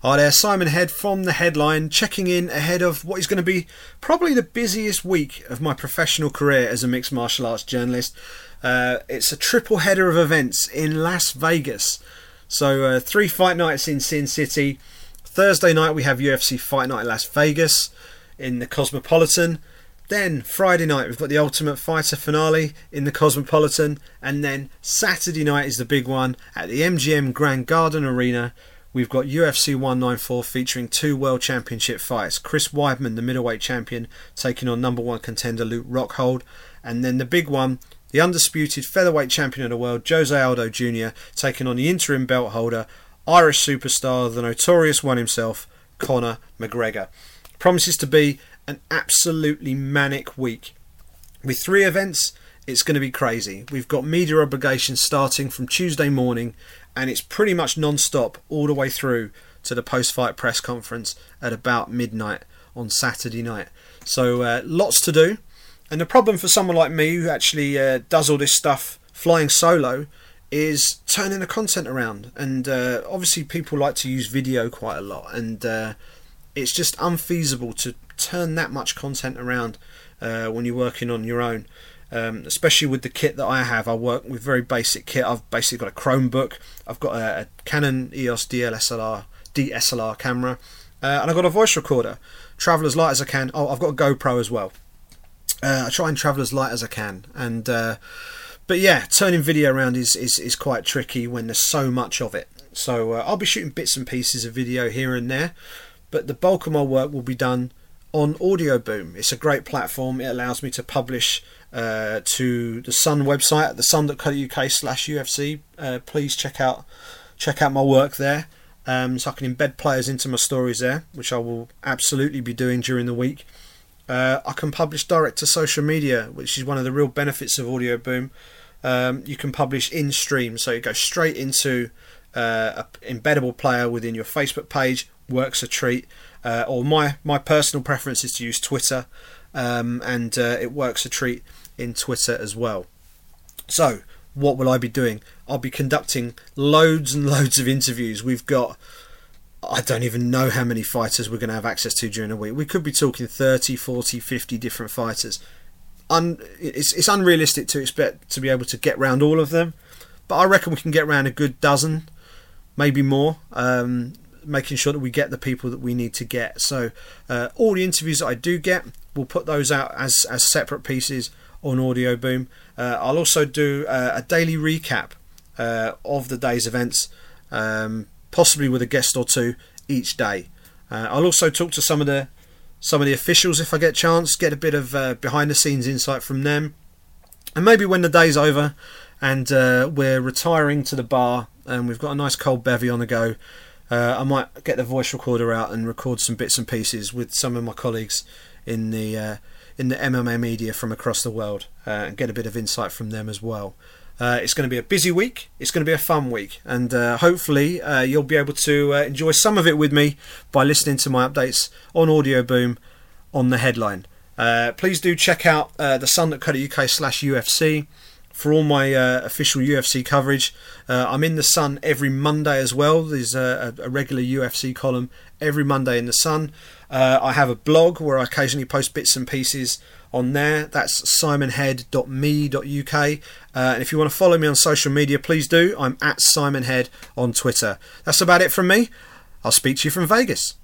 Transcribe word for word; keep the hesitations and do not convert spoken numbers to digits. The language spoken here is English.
Hi there, Simon Head from The Headline, checking in ahead of what is going to be probably the busiest week of my professional career as a mixed martial arts journalist. Uh, it's a triple header of events in Las Vegas. So uh, three fight nights in Sin City. Thursday night we have U F C Fight Night in Las Vegas in the Cosmopolitan. Then Friday night we've got the Ultimate Fighter finale in the Cosmopolitan. And then Saturday night is the big one at the M G M Grand Garden Arena. We've got U F C one ninety-four featuring two World Championship fights. Chris Weidman, the middleweight champion, taking on number one contender Luke Rockhold. And then the big one, the undisputed featherweight champion of the world, Jose Aldo Junior, taking on the interim belt holder, Irish superstar, the notorious one himself, Conor McGregor. Promises to be an absolutely manic week. With three events, it's going to be crazy. We've got media obligations starting from Tuesday morning, and it's pretty much non-stop all the way through to the post-fight press conference at about midnight on Saturday night. So uh, lots to do. And the problem for someone like me who actually uh, does all this stuff flying solo is turning the content around. And uh, obviously people like to use video quite a lot, and uh, it's just unfeasible to turn that much content around uh, when you're working on your own. Um, especially with the kit that I have. I work with very basic kit. I've basically got a Chromebook, I've got a, a Canon E O S D S L R, D S L R camera, uh, and I've got a voice recorder. Travel as light as I can. Oh, I've got a GoPro as well. Uh, I try and travel as light as I can. And uh, but yeah, turning video around is, is, is quite tricky when there's so much of it. So uh, I'll be shooting bits and pieces of video here and there, but the bulk of my work will be done on Audio Boom. It's a great platform. It allows me to publish uh, to the Sun website, the sun dot co dot U K slash U F C. Uh, please check out check out my work there. Um, so I can embed players into my stories there, which I will absolutely be doing during the week. Uh, I can publish direct to social media, which is one of the real benefits of Audio Boom. Um, you can publish in stream, so you go straight into uh, an embeddable player within your Facebook page. Works a treat. Uh, or my my personal preference is to use Twitter, um, and uh, it works a treat in Twitter as well. So what will I be doing? I'll be conducting loads and loads of interviews. We've got, I don't even know how many fighters we're going to have access to during the week. We could be talking thirty, forty, fifty different fighters. Un, it's, it's unrealistic to expect to be able to get round all of them, but I reckon we can get round a good dozen, maybe more. Um, making sure that we get the people that we need to get. So uh, all the interviews that I do get, we'll put those out as, as separate pieces on Audio Boom. Uh, I'll also do uh, a daily recap uh, of the day's events, um, possibly with a guest or two each day. Uh, I'll also talk to some of the some of the officials if I get a chance, get a bit of uh, behind the scenes insight from them. And maybe when the day's over and uh, we're retiring to the bar and we've got a nice cold bevy on the go, Uh, I might get the voice recorder out and record some bits and pieces with some of my colleagues in the uh, in the M M A media from across the world uh, and get a bit of insight from them as well. Uh, it's going to be a busy week. It's going to be a fun week, and uh, hopefully uh, you'll be able to uh, enjoy some of it with me by listening to my updates on Audio Boom on The Headline. Uh, please do check out uh, the sun dot co dot U K slash U F C for all my uh, official U F C coverage. Uh, I'm in the Sun every Monday as well. There's a, a regular U F C column every Monday in the Sun. Uh, I have a blog where I occasionally post bits and pieces on there. That's simon head dot me dot U K. Uh, and if you want to follow me on social media, please do. I'm at Simon Head on Twitter. That's about it from me. I'll speak to you from Vegas.